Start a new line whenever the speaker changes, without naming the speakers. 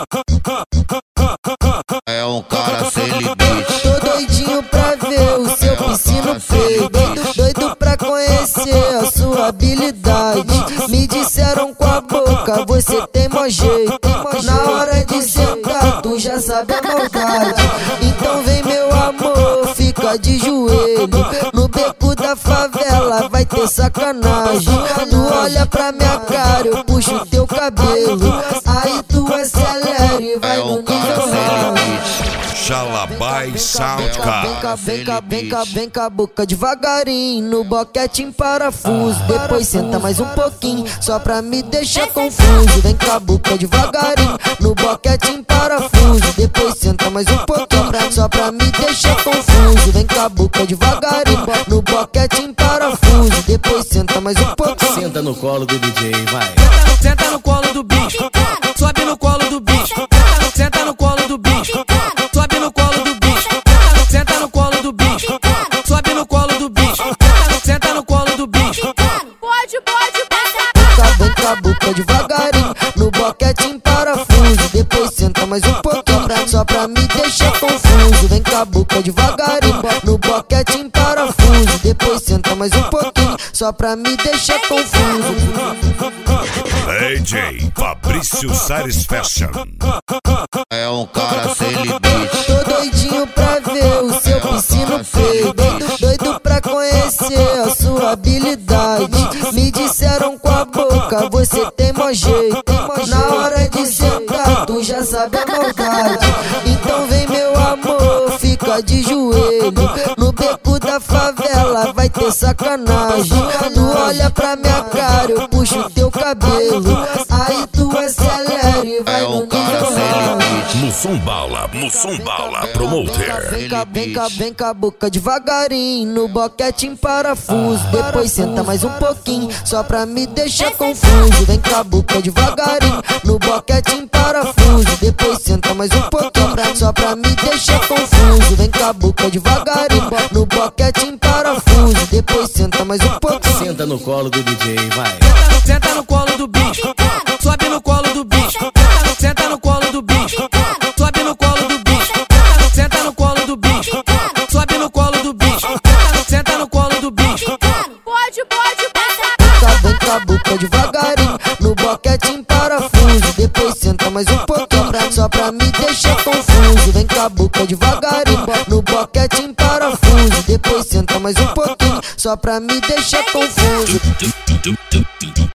É um cara sem limite.
Tô doidinho pra ver o seu piscino feio. Doido pra conhecer a sua habilidade. Me disseram com a boca, você tem mó jeito. Na hora de sentar, tu já sabe a maldade. Então vem meu amor, fica de joelho. No beco da favela vai ter sacanagem. Tu olha pra minha cara, eu puxo teu cabelo. Aí tu acelera e vai no nível hard.
Xalabai Soundcard.
Vem cá, boca devagarinho. No boquete em parafuso. Depois senta mais um pouquinho, só pra me deixar confuso. Vem cá, boca devagarinho. No boquete em parafuso. Depois senta mais um pouquinho, só pra me deixar confuso. Vem cá, boca devagarinho. No boquete em parafuso. Depois senta mais um pouquinho.
Senta no colo do DJ, vai.
Senta no colo do bicho. Sobe no colo do bicho. Senta no colo do bicho. Sobe no colo do bicho. Senta no colo do bicho. Sobe no colo do bicho. Senta no colo do bicho.
Pode passar.
Vem cá, boca devagarinho. No boquete em parafuso. Depois senta mais um pouquinho, só pra me deixar confuso. Vem cá, boca devagarinho. No boquete em parafuso. Depois senta mais um pouquinho, só pra me deixar confuso.
DJ Fabrício Sares Fashion.
É um cara sem limite.
Tô doidinho pra ver o seu piscino feio. Doido pra conhecer a sua habilidade. Me disseram com a boca, você tem mó jeito. Na hora de sentar, tu já sabe a maldade. Então vem meu amor, fica de joelho. No beco da favela vai ter sacanagem. Tu olha pra minha cara, eu puxo teu cabelo. Aí tu acelera e vai no nível hard.
Mussumbala Promoter.
Vem cá, boca devagarinho. No boquete em parafuso. Depois senta mais um pouquinho, só pra me deixar confuso. Vem cá, boca devagarinho. No boquete em parafuso. Depois senta mais um pouquinho, só pra me deixar confuso. Vem cá, boca devagarinho. No boquete em parafuso. Depois senta mais um pouquinho.
Senta no colo do DJ, vai.
Senta no colo do bicho. Sobe no colo do bicho. Senta no colo do bicho. Sobe no colo do bicho. Senta no colo do bicho. Sobe no colo do bicho. Senta no colo do bicho.
Pode passar.
Vem cá, boca devagarinho. No boquete em parafuso. Depois senta mais um pouquinho, só pra me deixar confuso. Vem cá, boca devagarinho. No boquete em parafuso. Depois senta mais um pouquinho, só pra me deixar confuso.